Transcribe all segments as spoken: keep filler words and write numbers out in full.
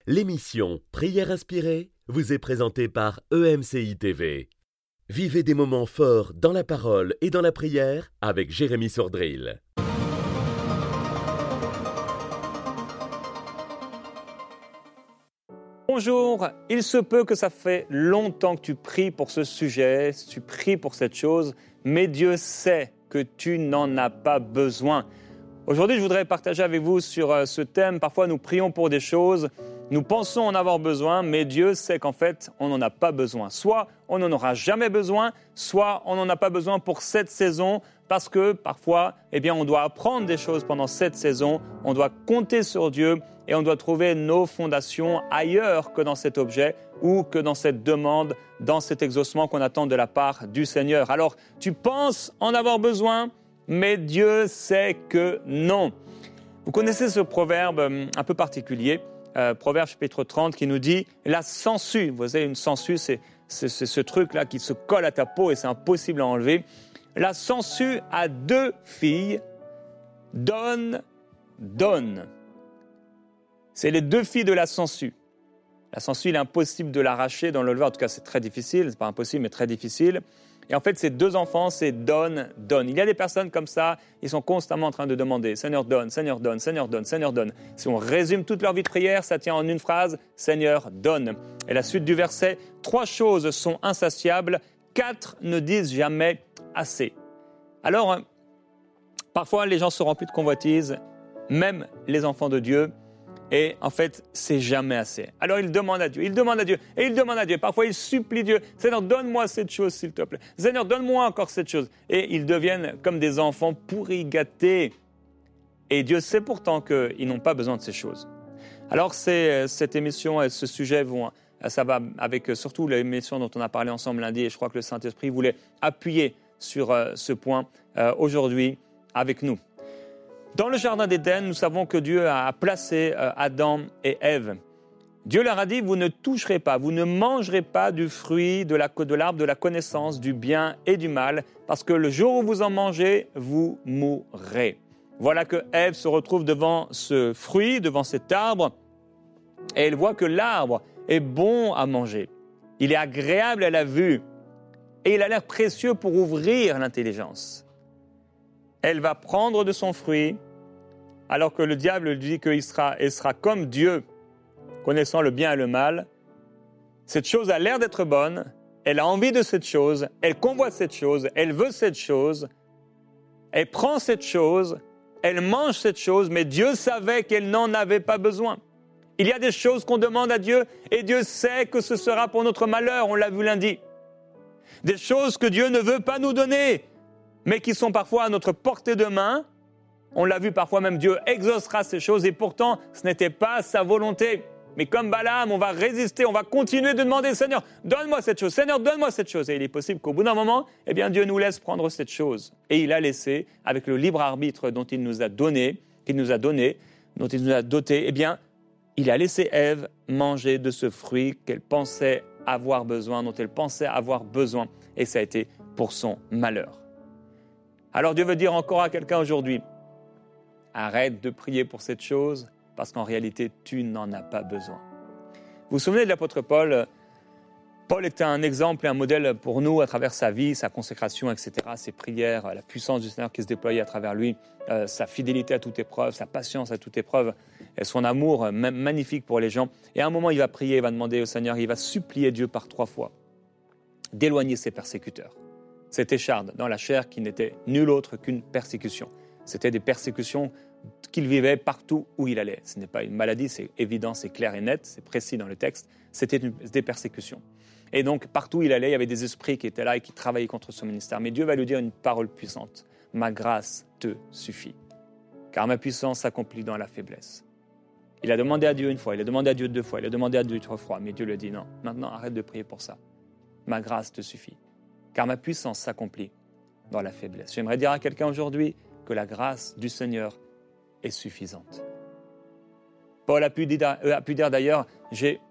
L'émission Prière inspirée vous est présentée par E M C I T V. Vivez des moments forts dans la parole et dans la prière avec Jérémy Sordrill. Bonjour, il se peut que ça fait longtemps que tu pries pour ce sujet, tu pries pour cette chose, mais Dieu sait que tu n'en as pas besoin. Aujourd'hui, je voudrais partager avec vous sur ce thème. Parfois, nous prions pour des choses, nous pensons en avoir besoin, mais Dieu sait qu'en fait, on n'en a pas besoin. Soit on n'en aura jamais besoin, soit on n'en a pas besoin pour cette saison, parce que parfois, eh bien, on doit apprendre des choses pendant cette saison, on doit compter sur Dieu et on doit trouver nos fondations ailleurs que dans cet objet ou que dans cette demande, dans cet exaucement qu'on attend de la part du Seigneur. Alors, tu penses en avoir besoin, mais Dieu sait que non. Vous connaissez ce proverbe un peu particulier, euh, Proverbe chapitre trente, qui nous dit « la sangsue ». Vous savez, une sangsue, c'est, c'est, c'est ce truc-là qui se colle à ta peau et c'est impossible à enlever. La sangsue a deux filles, donne, donne. C'est les deux filles de la sangsue. La sangsue, il est impossible de l'arracher dans le lever. En tout cas, c'est très difficile. Ce n'est pas impossible, mais très difficile. Et en fait, ces deux enfants, c'est donne, donne. Il y a des personnes comme ça, ils sont constamment en train de demander « Seigneur, donne, Seigneur, donne, Seigneur, donne, Seigneur, donne ». Si on résume toute leur vie de prière, ça tient en une phrase « Seigneur, donne ». Et la suite du verset, « Trois choses sont insatiables, quatre ne disent jamais assez ». Alors, hein, parfois, les gens se remplissent de convoitises, même les enfants de Dieu. Et en fait, c'est jamais assez. Alors, il demande à Dieu, il demande à Dieu, et il demande à Dieu. Parfois, il supplie Dieu. « Seigneur, donne-moi cette chose, s'il te plaît. Seigneur, donne-moi encore cette chose. » Et ils deviennent comme des enfants pourris gâtés. Et Dieu sait pourtant qu'ils n'ont pas besoin de ces choses. Alors, c'est, cette émission et ce sujet vont, ça va avec surtout l'émission dont on a parlé ensemble lundi. Et je crois que le Saint-Esprit voulait appuyer sur euh, ce point euh, aujourd'hui avec nous. Dans le jardin d'Éden, nous savons que Dieu a placé euh, Adam et Ève. Dieu leur a dit, vous ne toucherez pas, vous ne mangerez pas du fruit de, la, de l'arbre de la connaissance du bien et du mal, parce que le jour où vous en mangez, vous mourrez. Voilà que Ève se retrouve devant ce fruit, devant cet arbre, et elle voit que l'arbre est bon à manger. Il est agréable à la vue, et il a l'air précieux pour ouvrir l'intelligence. Elle va prendre de son fruit, alors que le diable lui dit qu'il sera, elle sera comme Dieu, connaissant le bien et le mal. Cette chose a l'air d'être bonne, elle a envie de cette chose, elle convoite cette chose, elle veut cette chose, elle prend cette chose, elle mange cette chose, mais Dieu savait qu'elle n'en avait pas besoin. Il y a des choses qu'on demande à Dieu et Dieu sait que ce sera pour notre malheur, on l'a vu lundi. Des choses que Dieu ne veut pas nous donner, mais qui sont parfois à notre portée de main. On l'a vu parfois même, Dieu exaucera ces choses et pourtant, ce n'était pas sa volonté. Mais comme Balaam, on va résister, on va continuer de demander « Seigneur, donne-moi cette chose, Seigneur, donne-moi cette chose ». Et il est possible qu'au bout d'un moment, eh bien, Dieu nous laisse prendre cette chose. Et il a laissé, avec le libre arbitre dont il nous a donné, qu'il nous a donné, dont il nous a doté, eh bien, il a laissé Ève manger de ce fruit qu'elle pensait avoir besoin, dont elle pensait avoir besoin. Et ça a été pour son malheur. Alors Dieu veut dire encore à quelqu'un aujourd'hui, arrête de prier pour cette chose parce qu'en réalité, tu n'en as pas besoin. Vous vous souvenez de l'apôtre Paul ? Paul était un exemple et un modèle pour nous à travers sa vie, sa consécration, et cetera, ses prières, la puissance du Seigneur qui se déployait à travers lui, euh, sa fidélité à toute épreuve, sa patience à toute épreuve, et son amour euh, magnifique pour les gens. Et à un moment, il va prier, il va demander au Seigneur, il va supplier Dieu par trois fois d'éloigner ses persécuteurs. Cette écharde dans la chair qui n'était nulle autre qu'une persécution. C'était des persécutions qu'il vivait partout où il allait. Ce n'est pas une maladie, c'est évident, c'est clair et net, c'est précis dans le texte. C'était une, des persécutions. Et donc, partout où il allait, il y avait des esprits qui étaient là et qui travaillaient contre son ministère. Mais Dieu va lui dire une parole puissante. « Ma grâce te suffit, car ma puissance s'accomplit dans la faiblesse. » Il a demandé à Dieu une fois, il a demandé à Dieu deux fois, il a demandé à Dieu trois fois, mais Dieu lui a dit « Non, maintenant arrête de prier pour ça. Ma grâce te suffit. » Car ma puissance s'accomplit dans la faiblesse. J'aimerais dire à quelqu'un aujourd'hui que la grâce du Seigneur est suffisante. Paul a pu dire, a pu dire d'ailleurs, j'ai,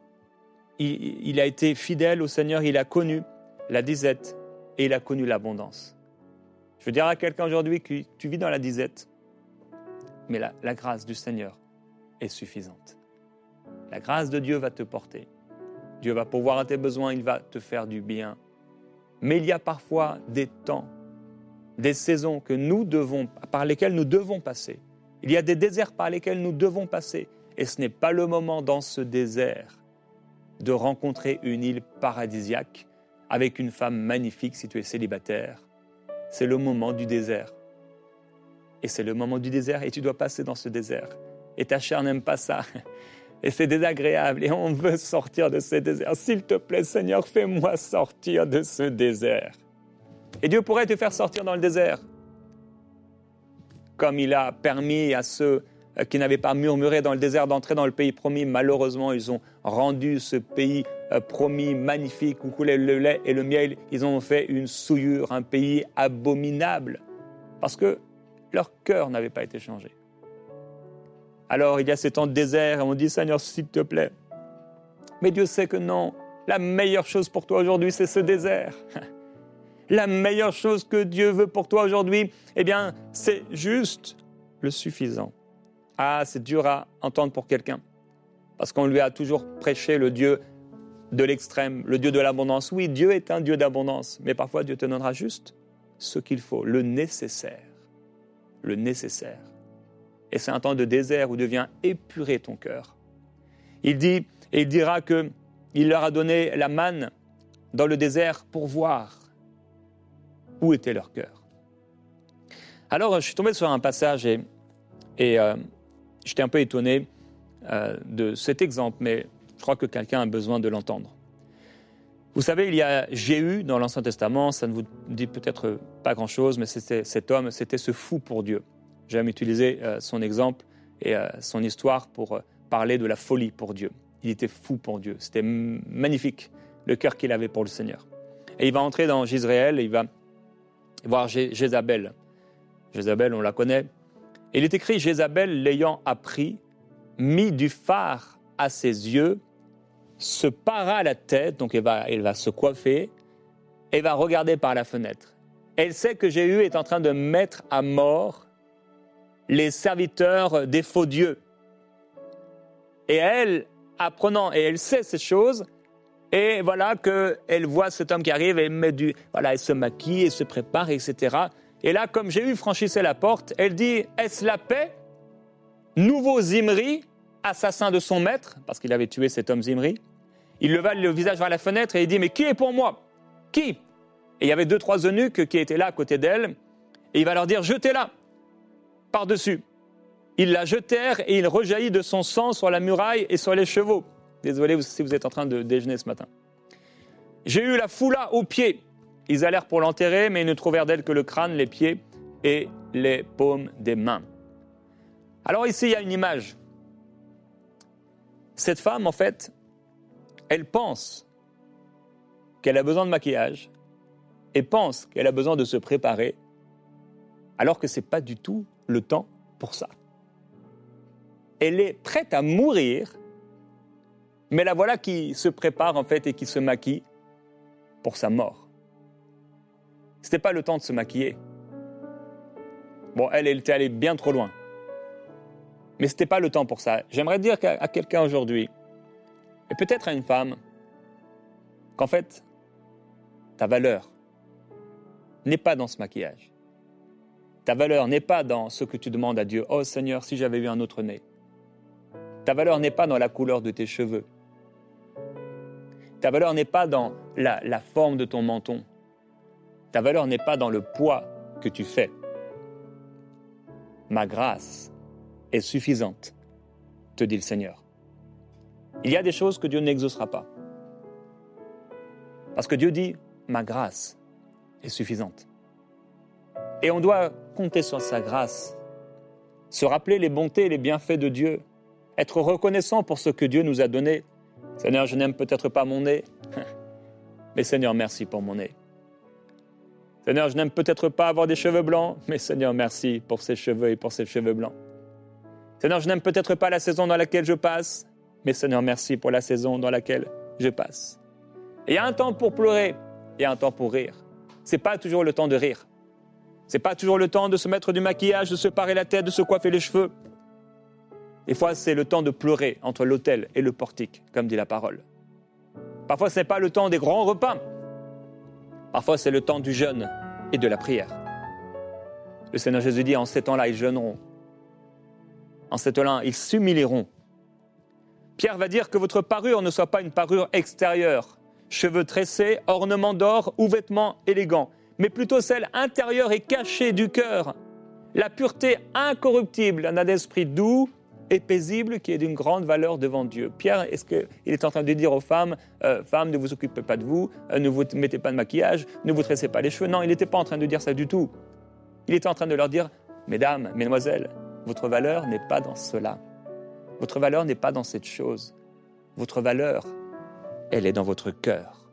il, il a été fidèle au Seigneur, il a connu la disette et il a connu l'abondance. Je veux dire à quelqu'un aujourd'hui que tu vis dans la disette, mais la, la grâce du Seigneur est suffisante. La grâce de Dieu va te porter. Dieu va pourvoir à tes besoins, il va te faire du bien. Mais il y a parfois des temps, des saisons que nous devons, par lesquelles nous devons passer. Il y a des déserts par lesquels nous devons passer. Et ce n'est pas le moment dans ce désert de rencontrer une île paradisiaque avec une femme magnifique si tu es célibataire. C'est le moment du désert. Et c'est le moment du désert et tu dois passer dans ce désert. Et ta chair n'aime pas ça. Et c'est désagréable et on veut sortir de ce désert. S'il te plaît, Seigneur, fais-moi sortir de ce désert. Et Dieu pourrait te faire sortir dans le désert. Comme il a permis à ceux qui n'avaient pas murmuré dans le désert d'entrer dans le pays promis. Malheureusement, ils ont rendu ce pays promis, magnifique, où coulait le lait et le miel. Ils ont fait une souillure, un pays abominable. Parce que leur cœur n'avait pas été changé. Alors, il y a ces temps de désert et on dit, Seigneur, s'il te plaît. Mais Dieu sait que non. La meilleure chose pour toi aujourd'hui, c'est ce désert. La meilleure chose que Dieu veut pour toi aujourd'hui, eh bien, c'est juste le suffisant. Ah, c'est dur à entendre pour quelqu'un. Parce qu'on lui a toujours prêché le Dieu de l'extrême, le Dieu de l'abondance. Oui, Dieu est un Dieu d'abondance, mais parfois Dieu te donnera juste ce qu'il faut, le nécessaire. Le nécessaire. Et c'est un temps de désert où devient épuré ton cœur. Il dit, et il dira que il leur a donné la manne dans le désert pour voir où était leur cœur. Alors, je suis tombé sur un passage et, et euh, j'étais un peu étonné euh, de cet exemple, mais je crois que quelqu'un a besoin de l'entendre. Vous savez, il y a Jéhu dans l'Ancien Testament, ça ne vous dit peut-être pas grand-chose, mais c'était, cet homme, c'était ce fou pour Dieu. J'aime utiliser euh, son exemple et euh, son histoire pour euh, parler de la folie pour Dieu. Il était fou pour Dieu. C'était m- magnifique, le cœur qu'il avait pour le Seigneur. Et il va entrer dans Jezréel et il va voir Jé- Jézabel. Jézabel, on la connaît. Et il est écrit, Jézabel, l'ayant appris, mit du fard à ses yeux, se para la tête, donc elle va, elle va se coiffer, et va regarder par la fenêtre. Elle sait que Jéhu est en train de mettre à mort les serviteurs des faux dieux. Et elle, apprenant, et elle sait ces choses, et voilà qu'elle voit cet homme qui arrive, et elle, met du, voilà, elle se maquille, elle se prépare, et cetera. Et là, comme Jéhu franchissait la porte, elle dit, est-ce la paix? Nouveau Zimri, assassin de son maître, parce qu'il avait tué cet homme Zimri. Il leva le visage vers la fenêtre et il dit, mais qui est pour moi? Qui? Et il y avait deux, trois eunuques qui étaient là à côté d'elle, et il va leur dire, jetez-la par-dessus. Ils la jetèrent et il rejaillit de son sang sur la muraille et sur les chevaux. Désolé si vous êtes en train de déjeuner ce matin. Jéhu la foula aux pieds. Ils allèrent pour l'enterrer, mais ils ne trouvèrent d'elle que le crâne, les pieds et les paumes des mains. Alors ici, il y a une image. Cette femme, en fait, elle pense qu'elle a besoin de maquillage et pense qu'elle a besoin de se préparer, alors que ce n'est pas du tout le temps pour ça. Elle est prête à mourir, mais la voilà qui se prépare en fait et qui se maquille pour sa mort. Ce n'était pas le temps de se maquiller. Bon, elle, elle était allée bien trop loin. Mais ce n'était pas le temps pour ça. J'aimerais dire à, à quelqu'un aujourd'hui, et peut-être à une femme, qu'en fait, ta valeur n'est pas dans ce maquillage. Ta valeur n'est pas dans ce que tu demandes à Dieu. « Oh Seigneur, si j'avais eu un autre nez. » Ta valeur n'est pas dans la couleur de tes cheveux. Ta valeur n'est pas dans la, la forme de ton menton. Ta valeur n'est pas dans le poids que tu fais. Ma grâce est suffisante, te dit le Seigneur. Il y a des choses que Dieu n'exaucera pas. Parce que Dieu dit, ma grâce est suffisante. Et on doit compter sur sa grâce, se rappeler les bontés et les bienfaits de Dieu, être reconnaissant pour ce que Dieu nous a donné. Seigneur, je n'aime peut-être pas mon nez, mais Seigneur, merci pour mon nez. Seigneur, je n'aime peut-être pas avoir des cheveux blancs, mais Seigneur, merci pour ces cheveux et pour ces cheveux blancs. Seigneur, je n'aime peut-être pas la saison dans laquelle je passe, mais Seigneur, merci pour la saison dans laquelle je passe. Et il y a un temps pour pleurer, il y a un temps pour rire. Ce n'est pas toujours le temps de rire. Ce n'est pas toujours le temps de se mettre du maquillage, de se parer la tête, de se coiffer les cheveux. Des fois, c'est le temps de pleurer entre l'autel et le portique, comme dit la parole. Parfois, ce n'est pas le temps des grands repas. Parfois, c'est le temps du jeûne et de la prière. Le Seigneur Jésus dit, en ces temps-là, ils jeûneront. En ces temps-là, ils s'humilieront. Pierre va dire que votre parure ne soit pas une parure extérieure, cheveux tressés, ornements d'or ou vêtements élégants, mais plutôt celle intérieure et cachée du cœur. La pureté incorruptible d'un esprit doux et paisible qui est d'une grande valeur devant Dieu. Pierre, est-ce qu'il est en train de dire aux femmes, euh, femmes, ne vous occupez pas de vous, euh, ne vous mettez pas de maquillage, ne vous tressez pas les cheveux. Non, il n'était pas en train de dire ça du tout. Il était en train de leur dire, mesdames, mesdemoiselles, votre valeur n'est pas dans cela. Votre valeur n'est pas dans cette chose. Votre valeur, elle est dans votre cœur.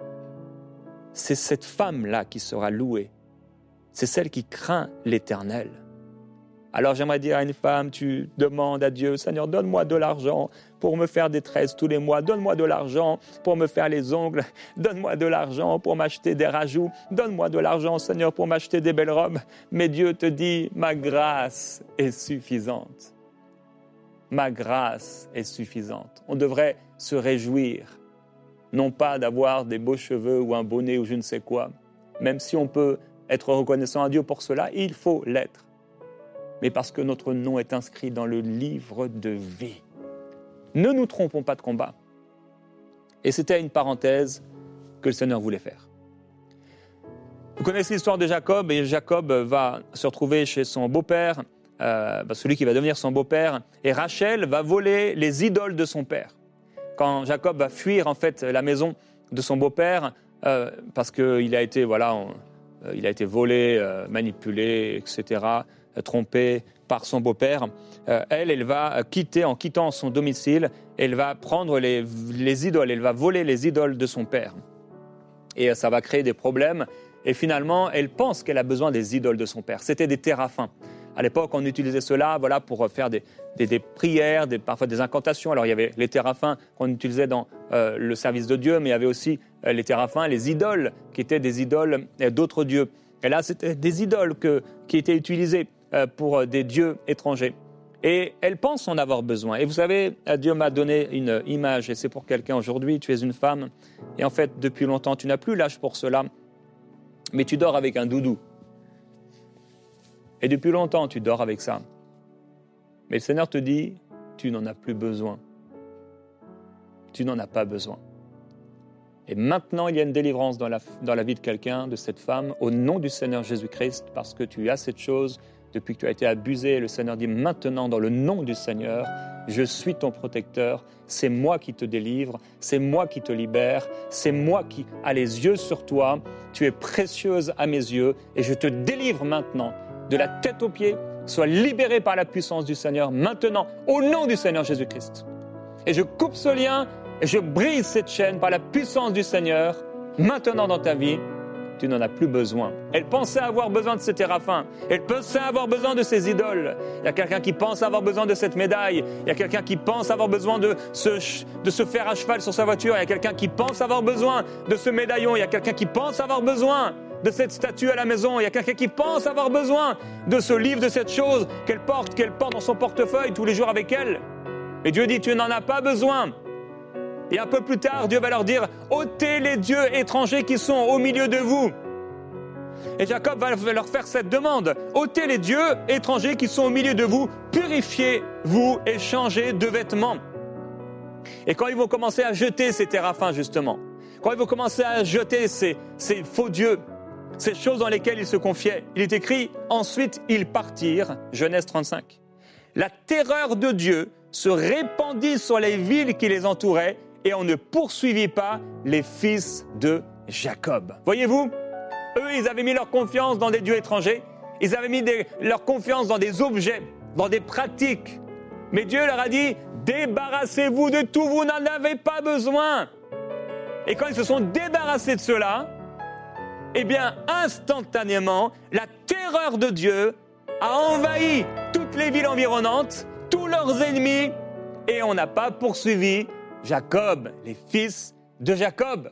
C'est cette femme-là qui sera louée. C'est celle qui craint l'Éternel. Alors j'aimerais dire à une femme, tu demandes à Dieu, Seigneur, donne-moi de l'argent pour me faire des tresses tous les mois, donne-moi de l'argent pour me faire les ongles, donne-moi de l'argent pour m'acheter des rajouts, donne-moi de l'argent, Seigneur, pour m'acheter des belles robes. Mais Dieu te dit, ma grâce est suffisante. Ma grâce est suffisante. On devrait se réjouir, non pas d'avoir des beaux cheveux ou un bonnet ou je ne sais quoi, même si on peut être reconnaissant à Dieu pour cela, il faut l'être. Mais parce que notre nom est inscrit dans le livre de vie. Ne nous trompons pas de combat. Et c'était une parenthèse que le Seigneur voulait faire. Vous connaissez l'histoire de Jacob, et Jacob va se retrouver chez son beau-père, euh, celui qui va devenir son beau-père, et Rachel va voler les idoles de son père. Quand Jacob va fuir en fait la maison de son beau-père, euh, parce qu'il a été, voilà, on, euh, il a été volé, euh, manipulé, et cetera, trompée par son beau-père, euh, elle, elle va quitter, en quittant son domicile, elle va prendre les, les idoles, elle va voler les idoles de son père. Et ça va créer des problèmes. Et finalement, elle pense qu'elle a besoin des idoles de son père. C'était des téraphins. À l'époque, on utilisait cela voilà, pour faire des, des, des prières, des, parfois des incantations. Alors, il y avait les téraphins qu'on utilisait dans euh, le service de Dieu, mais il y avait aussi euh, les téraphins, les idoles, qui étaient des idoles euh, d'autres dieux. Et là, c'était des idoles que, qui étaient utilisées pour des dieux étrangers. Et elle pense en avoir besoin. Et vous savez, Dieu m'a donné une image, et c'est pour quelqu'un aujourd'hui, tu es une femme, et en fait, depuis longtemps, tu n'as plus l'âge pour cela, mais tu dors avec un doudou. Et depuis longtemps, tu dors avec ça. Mais le Seigneur te dit, tu n'en as plus besoin. Tu n'en as pas besoin. Et maintenant, il y a une délivrance dans la, dans la vie de quelqu'un, de cette femme, au nom du Seigneur Jésus-Christ, parce que tu as cette chose. Depuis que tu as été abusé, le Seigneur dit maintenant, dans le nom du Seigneur, je suis ton protecteur, c'est moi qui te délivre, c'est moi qui te libère, c'est moi qui a les yeux sur toi, tu es précieuse à mes yeux et je te délivre maintenant, de la tête aux pieds, sois libéré par la puissance du Seigneur maintenant, au nom du Seigneur Jésus-Christ. Et je coupe ce lien et je brise cette chaîne par la puissance du Seigneur, maintenant dans ta vie. Tu n'en as plus besoin. Elle pensait avoir besoin de ces téraphins. Elle pensait avoir besoin de ces idoles. Il y a quelqu'un qui pense avoir besoin de cette médaille. Il y a quelqu'un qui pense avoir besoin de ce, de se faire à cheval sur sa voiture. Il y a quelqu'un qui pense avoir besoin de ce médaillon. Il y a quelqu'un qui pense avoir besoin de cette statue à la maison. Il y a quelqu'un qui pense avoir besoin de ce livre, de cette chose qu'elle porte, qu'elle porte dans son portefeuille tous les jours avec elle. Et Dieu dit, tu n'en as pas besoin. Et un peu plus tard, Dieu va leur dire, ôtez les dieux étrangers qui sont au milieu de vous. Et Jacob va leur faire cette demande, ôtez les dieux étrangers qui sont au milieu de vous, purifiez-vous et changez de vêtements. Et quand ils vont commencer à jeter ces téraphins, justement, quand ils vont commencer à jeter ces, ces faux dieux, ces choses dans lesquelles ils se confiaient, il est écrit, ensuite ils partirent, Genèse trente-cinq. La terreur de Dieu se répandit sur les villes qui les entouraient, et on ne poursuivit pas les fils de Jacob. Voyez-vous, eux, ils avaient mis leur confiance dans des dieux étrangers, ils avaient mis des, leur confiance dans des objets, dans des pratiques. Mais Dieu leur a dit, débarrassez-vous de tout, vous n'en avez pas besoin. Et quand ils se sont débarrassés de cela, eh bien, instantanément, la terreur de Dieu a envahi toutes les villes environnantes, tous leurs ennemis, et on n'a pas poursuivi Jacob, les fils de Jacob.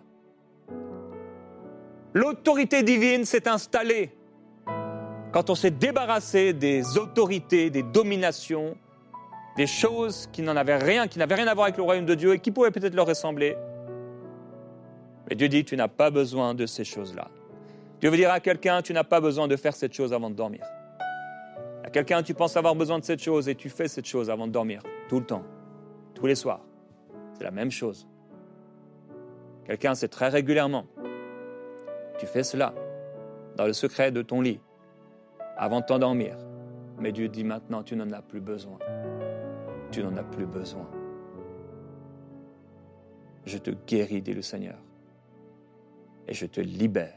L'autorité divine s'est installée quand on s'est débarrassé des autorités, des dominations des choses qui n'en avaient rien, qui n'avaient rien à voir avec le royaume de Dieu et qui pouvaient peut-être leur ressembler. Mais Dieu dit, tu n'as pas besoin de ces choses-là. Dieu veut dire à quelqu'un, tu n'as pas besoin de faire cette chose avant de dormir. À quelqu'un, tu penses avoir besoin de cette chose et tu fais cette chose avant de dormir, tout le temps, tous les soirs. C'est la même chose. Quelqu'un, c'est très régulièrement. Tu fais cela dans le secret de ton lit, avant de t'endormir. Mais Dieu dit maintenant, tu n'en as plus besoin. Tu n'en as plus besoin. Je te guéris, dit le Seigneur. Et je te libère.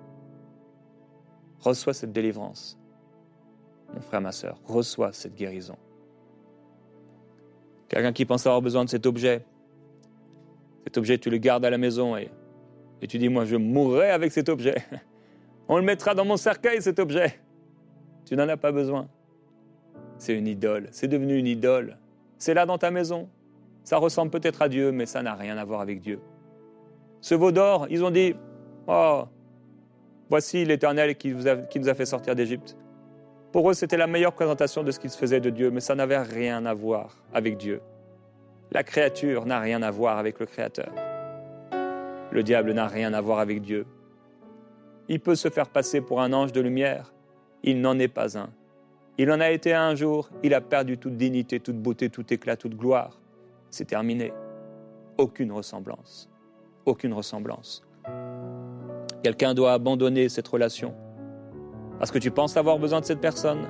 Reçois cette délivrance. Mon frère, ma sœur, reçois cette guérison. Quelqu'un qui pense avoir besoin de cet objet, cet objet, tu le gardes à la maison et, et tu dis, moi, je mourrai avec cet objet. On le mettra dans mon cercueil, cet objet. Tu n'en as pas besoin. C'est une idole. C'est devenu une idole. C'est là dans ta maison. Ça ressemble peut-être à Dieu, mais ça n'a rien à voir avec Dieu. Ce veau d'or, ils ont dit, oh, voici l'Éternel qui, vous a, qui nous a fait sortir d'Égypte. Pour eux, c'était la meilleure présentation de ce qu'ils se faisaient de Dieu, mais ça n'avait rien à voir avec Dieu. La créature n'a rien à voir avec le Créateur. Le diable n'a rien à voir avec Dieu. Il peut se faire passer pour un ange de lumière. Il n'en est pas un. Il en a été un jour, il a perdu toute dignité, toute beauté, tout éclat, toute gloire. C'est terminé. Aucune ressemblance. Aucune ressemblance. Quelqu'un doit abandonner cette relation. Parce que tu penses avoir besoin de cette personne.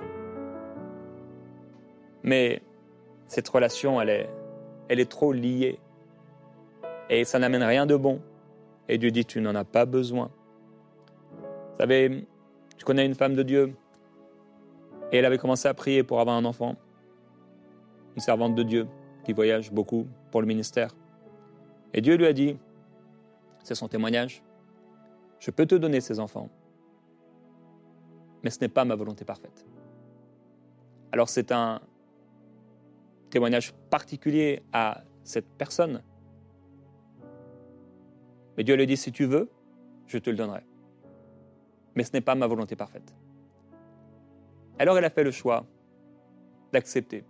Mais cette relation, elle est, elle est trop liée. Et ça n'amène rien de bon. Et Dieu dit, tu n'en as pas besoin. Vous savez, je connais une femme de Dieu. Et elle avait commencé à prier pour avoir un enfant. Une servante de Dieu qui voyage beaucoup pour le ministère. Et Dieu lui a dit, c'est son témoignage, je peux te donner ces enfants, mais ce n'est pas ma volonté parfaite. Alors c'est un témoignage particulier à cette personne. Mais Dieu lui dit, si tu veux, je te le donnerai. Mais ce n'est pas ma volonté parfaite. Alors elle a fait le choix d'accepter.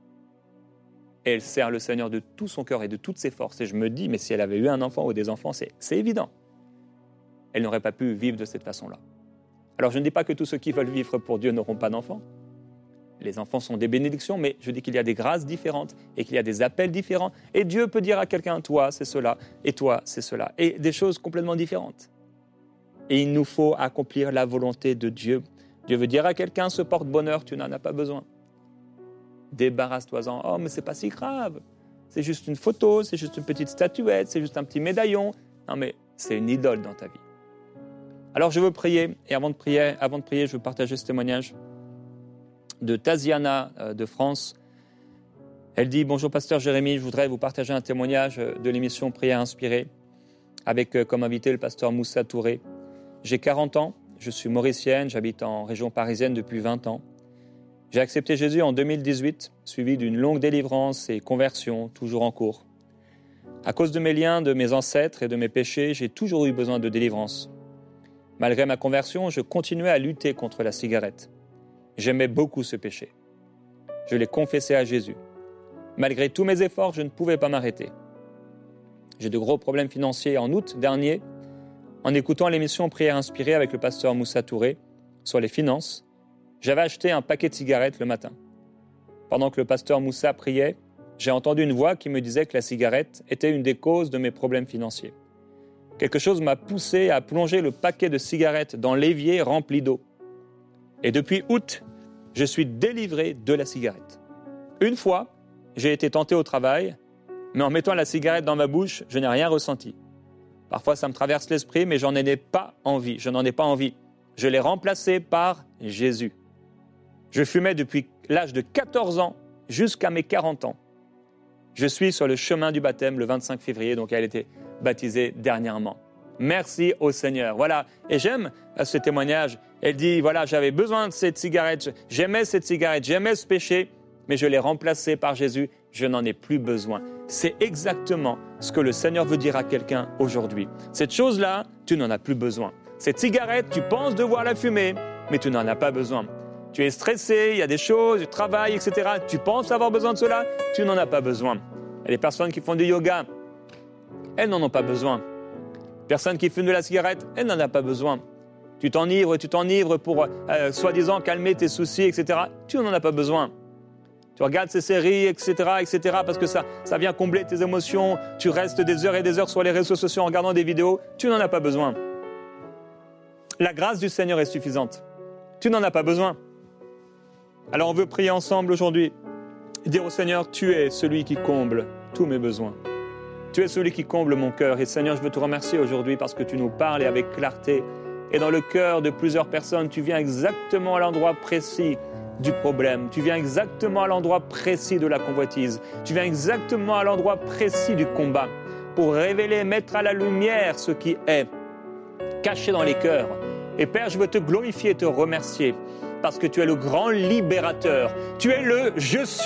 Et elle sert le Seigneur de tout son cœur et de toutes ses forces. Et je me dis, mais si elle avait eu un enfant ou des enfants, c'est, c'est évident. Elle n'aurait pas pu vivre de cette façon-là. Alors je ne dis pas que tous ceux qui veulent vivre pour Dieu n'auront pas d'enfants. Les enfants sont des bénédictions, mais je dis qu'il y a des grâces différentes et qu'il y a des appels différents. Et Dieu peut dire à quelqu'un, toi, c'est cela, et toi, c'est cela. Et des choses complètement différentes. Et il nous faut accomplir la volonté de Dieu. Dieu veut dire à quelqu'un, ce porte-bonheur, tu n'en as pas besoin. Débarrasse-toi-en. Oh, mais c'est pas si grave. C'est juste une photo, c'est juste une petite statuette, c'est juste un petit médaillon. Non, mais c'est une idole dans ta vie. Alors, je veux prier. Et avant de prier, avant de prier, je veux partager ce témoignage de Taziana euh, de France. Elle dit, bonjour pasteur Jérémy, je voudrais vous partager un témoignage de l'émission Prière inspirée avec euh, comme invité le pasteur Moussa Touré. J'ai quarante ans, je suis mauricienne, j'habite en région parisienne depuis vingt ans. J'ai accepté Jésus en deux mille dix-huit, suivi d'une longue délivrance et conversion, toujours en cours. À cause de mes liens, de mes ancêtres et de mes péchés, j'ai toujours eu besoin de délivrance. Malgré ma conversion, je continuais à lutter contre la cigarette. J'aimais beaucoup ce péché. Je l'ai confessé à Jésus. Malgré tous mes efforts, je ne pouvais pas m'arrêter. J'ai de gros problèmes financiers. En août dernier, en écoutant l'émission Prière inspirée avec le pasteur Moussa Touré sur les finances, j'avais acheté un paquet de cigarettes le matin. Pendant que le pasteur Moussa priait, j'ai entendu une voix qui me disait que la cigarette était une des causes de mes problèmes financiers. Quelque chose m'a poussé à plonger le paquet de cigarettes dans l'évier rempli d'eau. Et depuis août, je suis délivré de la cigarette. Une fois, j'ai été tenté au travail, mais en mettant la cigarette dans ma bouche, je n'ai rien ressenti. Parfois, ça me traverse l'esprit, mais j'en ai pas envie. Je n'en ai pas envie. Je l'ai remplacé par Jésus. Je fumais depuis l'âge de quatorze ans jusqu'à mes quarante ans. Je suis sur le chemin du baptême le vingt-cinq février, donc elle a été baptisée dernièrement. Merci au Seigneur. Voilà, et j'aime ce témoignage. Elle dit, voilà, j'avais besoin de cette cigarette, j'aimais cette cigarette, j'aimais ce péché, mais je l'ai remplacé par Jésus, je n'en ai plus besoin. C'est exactement ce que le Seigneur veut dire à quelqu'un aujourd'hui. Cette chose-là, tu n'en as plus besoin. Cette cigarette, tu penses devoir la fumer, mais tu n'en as pas besoin. Tu es stressé, il y a des choses, du travail, et cetera. Tu penses avoir besoin de cela? Tu n'en as pas besoin. Il y a des personnes qui font du yoga. Elles n'en ont pas besoin. Personne qui fume de la cigarette, elle n'en a pas besoin. Tu t'enivres, tu t'enivres pour euh, soi-disant calmer tes soucis, et cetera. Tu n'en as pas besoin. Tu regardes ces séries, et cetera, et cetera, parce que ça, ça vient combler tes émotions. Tu restes des heures et des heures sur les réseaux sociaux en regardant des vidéos. Tu n'en as pas besoin. La grâce du Seigneur est suffisante. Tu n'en as pas besoin. Alors on veut prier ensemble aujourd'hui et dire au Seigneur, tu es celui qui comble tous mes besoins. Tu es celui qui comble mon cœur. Et Seigneur, je veux te remercier aujourd'hui parce que tu nous parles et avec clarté. Et dans le cœur de plusieurs personnes, tu viens exactement à l'endroit précis du problème. Tu viens exactement à l'endroit précis de la convoitise. Tu viens exactement à l'endroit précis du combat pour révéler, mettre à la lumière ce qui est caché dans les cœurs. Et Père, je veux te glorifier et te remercier parce que tu es le grand libérateur. Tu es le « je suis ».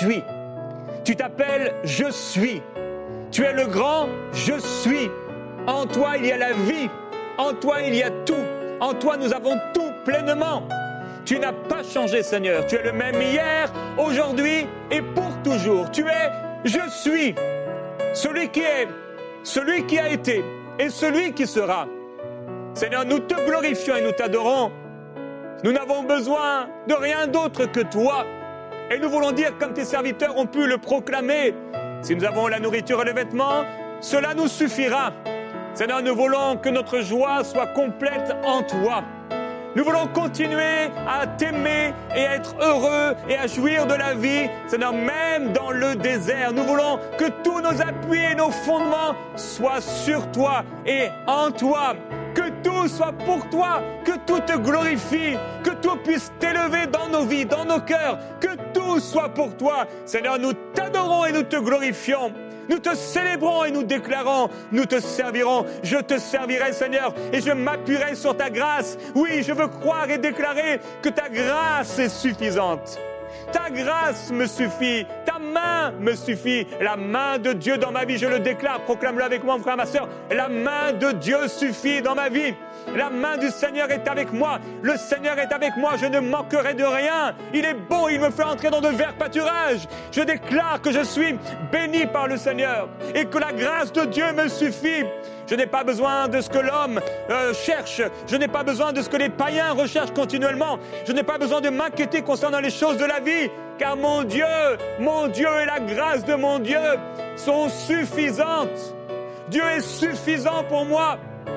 Tu t'appelles « je suis ». Tu es le grand « je suis ». En toi, il y a la vie. En toi, il y a tout. En toi, nous avons tout pleinement. Tu n'as pas changé, Seigneur. Tu es le même hier, aujourd'hui et pour toujours. Tu es « je suis ». Celui qui est, celui qui a été et celui qui sera. Seigneur, nous te glorifions et nous t'adorons. Nous n'avons besoin de rien d'autre que toi. Et nous voulons dire, comme tes serviteurs ont pu le proclamer, si nous avons la nourriture et les vêtements, cela nous suffira. Seigneur, nous voulons que notre joie soit complète en toi. Nous voulons continuer à t'aimer et à être heureux et à jouir de la vie, Seigneur, même dans le désert. Nous voulons que tous nos appuis et nos fondements soient sur toi et en toi. Que tout soit pour toi, que tout te glorifie, que tout puisse t'élever dans nos vies, dans nos cœurs, que tout soit pour toi. Seigneur, nous t'adorons et nous te glorifions. Nous te célébrons et nous déclarons, nous te servirons. Je te servirai, Seigneur, et je m'appuierai sur ta grâce. Oui, je veux croire et déclarer que ta grâce est suffisante. Ta grâce me suffit, ta main me suffit, la main de Dieu dans ma vie, je le déclare, proclame-le avec moi, mon frère, ma soeur, la main de Dieu suffit dans ma vie, la main du Seigneur est avec moi, le Seigneur est avec moi, je ne manquerai de rien, il est bon, il me fait entrer dans de verts pâturages, je déclare que je suis béni par le Seigneur et que la grâce de Dieu me suffit. Je n'ai pas besoin de ce que l'homme euh, cherche. Je n'ai pas besoin de ce que les païens recherchent continuellement. Je n'ai pas besoin de m'inquiéter concernant les choses de la vie. Car mon Dieu, mon Dieu et la grâce de mon Dieu sont suffisantes. Dieu est suffisant pour moi.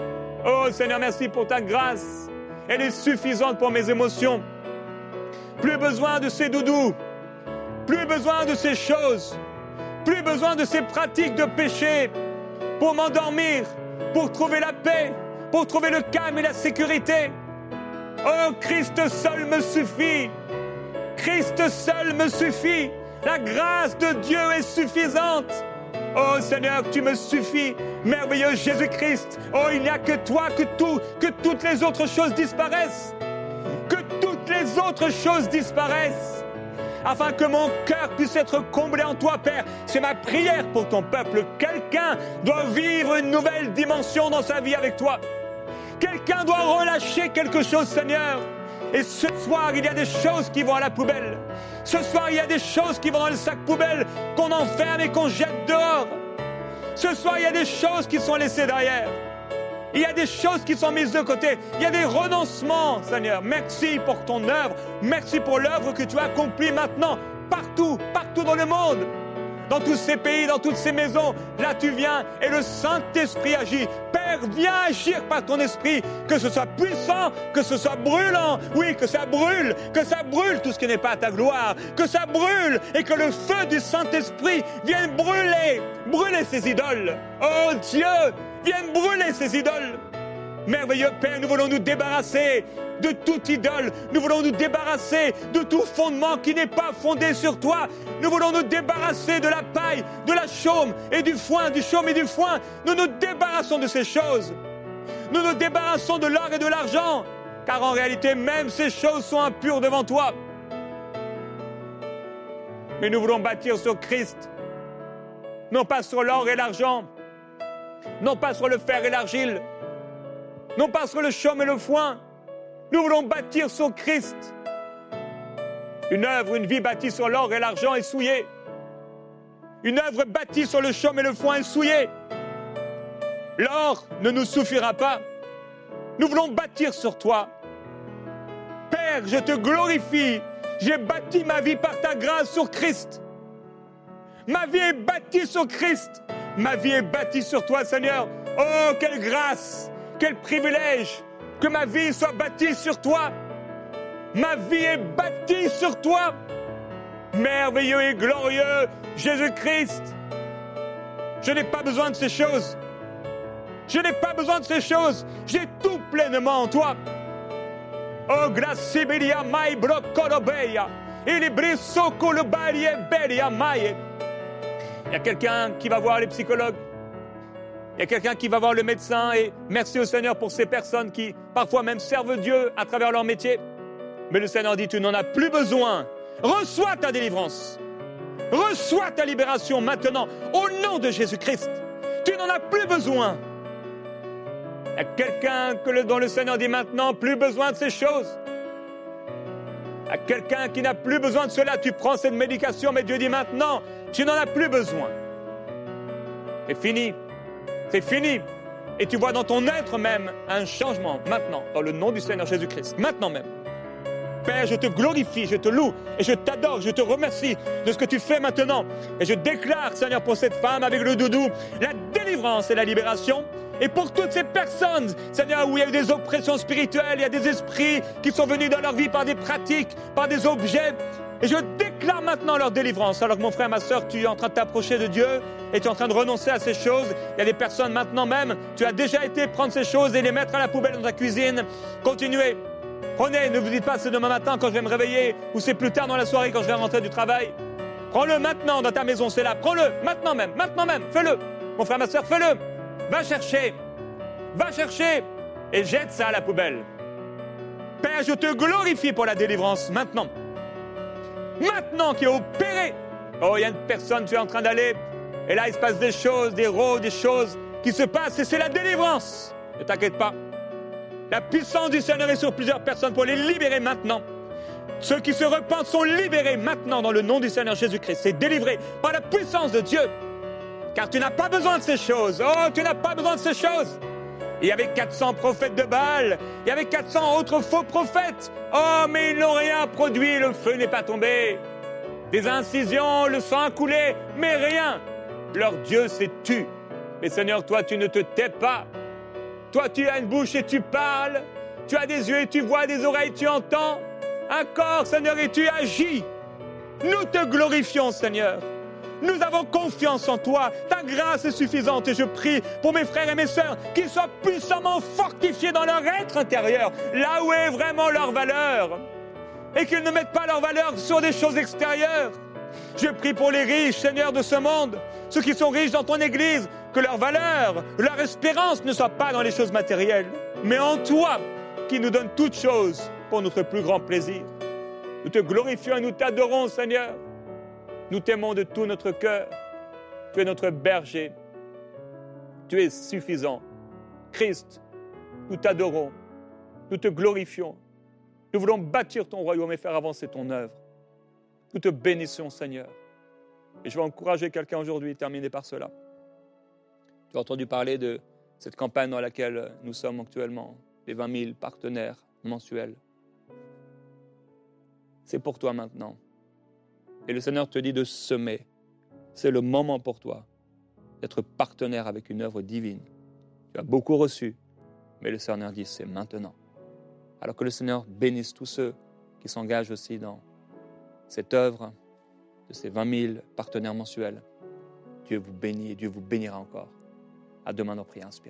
Oh Seigneur, merci pour ta grâce. Elle est suffisante pour mes émotions. Plus besoin de ces doudous. Plus besoin de ces choses. Plus besoin de ces pratiques de péché. Pour m'endormir, pour trouver la paix, pour trouver le calme et la sécurité. Oh, Christ seul me suffit. Christ seul me suffit. La grâce de Dieu est suffisante. Oh Seigneur, tu me suffis. Merveilleux Jésus-Christ. Oh, il n'y a que toi, que tout, que toutes les autres choses disparaissent. Que toutes les autres choses disparaissent. Afin que mon cœur puisse être comblé en toi, Père. C'est ma prière pour ton peuple. Quelqu'un doit vivre une nouvelle dimension dans sa vie avec toi. Quelqu'un doit relâcher quelque chose, Seigneur. Et ce soir, il y a des choses qui vont à la poubelle. Ce soir, il y a des choses qui vont dans le sac poubelle, qu'on enferme et qu'on jette dehors. Ce soir, il y a des choses qui sont laissées derrière. Il y a des choses qui sont mises de côté. Il y a des renoncements, Seigneur. Merci pour ton œuvre. Merci pour l'œuvre que tu as accomplie maintenant, partout, partout dans le monde. Dans tous ces pays, dans toutes ces maisons, là tu viens et le Saint-Esprit agit. Père, viens agir par ton esprit, que ce soit puissant, que ce soit brûlant. Oui, que ça brûle, que ça brûle tout ce qui n'est pas à ta gloire. Que ça brûle et que le feu du Saint-Esprit vienne brûler, brûler ces idoles. Oh Dieu, vienne brûler ces idoles. Merveilleux Père, nous voulons nous débarrasser de toute idole. Nous voulons nous débarrasser de tout fondement qui n'est pas fondé sur toi. Nous voulons nous débarrasser de la paille, de la chaume et du foin, du chaume et du foin. Nous nous débarrassons de ces choses. Nous nous débarrassons de l'or et de l'argent, car en réalité, même ces choses sont impures devant toi. Mais nous voulons bâtir sur Christ, non pas sur l'or et l'argent, non pas sur le fer et l'argile, non pas sur le chaume et le foin. Nous voulons bâtir sur Christ. Une œuvre, une vie bâtie sur l'or et l'argent est souillée. Une œuvre bâtie sur le chaume et le foin est souillée. L'or ne nous suffira pas. Nous voulons bâtir sur toi. Père, je te glorifie. J'ai bâti ma vie par ta grâce sur Christ. Ma vie est bâtie sur Christ. Ma vie est bâtie sur toi, Seigneur. Oh, quelle grâce, quel privilège que ma vie soit bâtie sur toi. Ma vie est bâtie sur toi. Merveilleux et glorieux Jésus-Christ. Je n'ai pas besoin de ces choses. Je n'ai pas besoin de ces choses. J'ai tout pleinement en toi. Oh, gracibilia mai brocorobeia. Il brisoko le balie belia mai. Il y a quelqu'un qui va voir les psychologues. Il y a quelqu'un qui va voir le médecin. Et merci au Seigneur pour ces personnes qui parfois même servent Dieu à travers leur métier. Mais le Seigneur dit, tu n'en as plus besoin. Reçois ta délivrance. Reçois ta libération maintenant, au nom de Jésus-Christ. Tu n'en as plus besoin. Il y a quelqu'un que le, dont le Seigneur dit maintenant, plus besoin de ces choses. Il y a quelqu'un qui n'a plus besoin de cela. Tu prends cette médication, mais Dieu dit maintenant, tu n'en as plus besoin. C'est fini. C'est fini. Et tu vois dans ton être même un changement maintenant, dans le nom du Seigneur Jésus-Christ. Maintenant même. Père, je te glorifie, je te loue et je t'adore, je te remercie de ce que tu fais maintenant. Et je déclare, Seigneur, pour cette femme avec le doudou, la délivrance et la libération. Et pour toutes ces personnes, Seigneur, où il y a eu des oppressions spirituelles, il y a des esprits qui sont venus dans leur vie par des pratiques, par des objets. Et je déclare maintenant leur délivrance. Alors que mon frère, ma soeur, tu es en train de t'approcher de Dieu et tu es en train de renoncer à ces choses. Il y a des personnes maintenant même, tu as déjà été prendre ces choses et les mettre à la poubelle dans ta cuisine. Continuez. Prenez, ne vous dites pas c'est demain matin quand je vais me réveiller ou c'est plus tard dans la soirée quand je vais rentrer du travail. Prends-le maintenant dans ta maison, c'est là. Prends-le maintenant même, maintenant même, fais-le. Mon frère, ma soeur, fais-le. Va chercher, va chercher et jette ça à la poubelle. Père, je te glorifie pour la délivrance maintenant. Maintenant qui est opéré. Oh, il y a une personne, tu es en train d'aller et là il se passe des choses, des rôles, des choses qui se passent et c'est la délivrance. Ne t'inquiète pas. La puissance du Seigneur est sur plusieurs personnes pour les libérer maintenant. Ceux qui se repentent sont libérés maintenant dans le nom du Seigneur Jésus-Christ. C'est délivré par la puissance de Dieu. Car tu n'as pas besoin de ces choses. Oh, tu n'as pas besoin de ces choses. Il y avait quatre cents prophètes de Baal. Il y avait quatre cents autres faux prophètes. Oh, mais ils n'ont rien produit. Le feu n'est pas tombé. Des incisions, le sang a coulé. Mais rien. Leur Dieu s'est tu. Mais Seigneur, toi, tu ne te tais pas. Toi, tu as une bouche et tu parles. Tu as des yeux et tu vois, des oreilles et tu entends. Un corps, Seigneur, et tu agis. Nous te glorifions, Seigneur. Nous avons confiance en toi. Ta grâce est suffisante et je prie pour mes frères et mes sœurs qu'ils soient puissamment fortifiés dans leur être intérieur, là où est vraiment leur valeur. Et qu'ils ne mettent pas leur valeur sur des choses extérieures. Je prie pour les riches, Seigneur, de ce monde, ceux qui sont riches dans ton Église, que leur valeur, leur espérance ne soit pas dans les choses matérielles, mais en toi, qui nous donne toutes choses pour notre plus grand plaisir. Nous te glorifions et nous t'adorons, Seigneur. Nous t'aimons de tout notre cœur. Tu es notre berger. Tu es suffisant. Christ, nous t'adorons. Nous te glorifions. Nous voulons bâtir ton royaume et faire avancer ton œuvre. Nous te bénissons, Seigneur. Et je vais encourager quelqu'un aujourd'hui, terminer par cela. Tu as entendu parler de cette campagne dans laquelle nous sommes actuellement, les vingt mille partenaires mensuels. C'est pour toi maintenant. Et le Seigneur te dit de semer. C'est le moment pour toi d'être partenaire avec une œuvre divine. Tu as beaucoup reçu, mais le Seigneur dit c'est maintenant. Alors que le Seigneur bénisse tous ceux qui s'engagent aussi dans cette œuvre de ces vingt mille partenaires mensuels. Dieu vous bénit et Dieu vous bénira encore. À demain dans Prière Inspirée.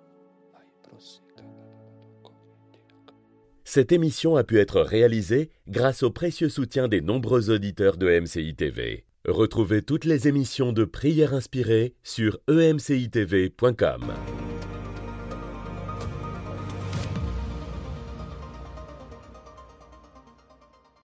Cette émission a pu être réalisée grâce au précieux soutien des nombreux auditeurs de E M C I T V. Retrouvez toutes les émissions de Prière Inspirée sur e m c i t v point com.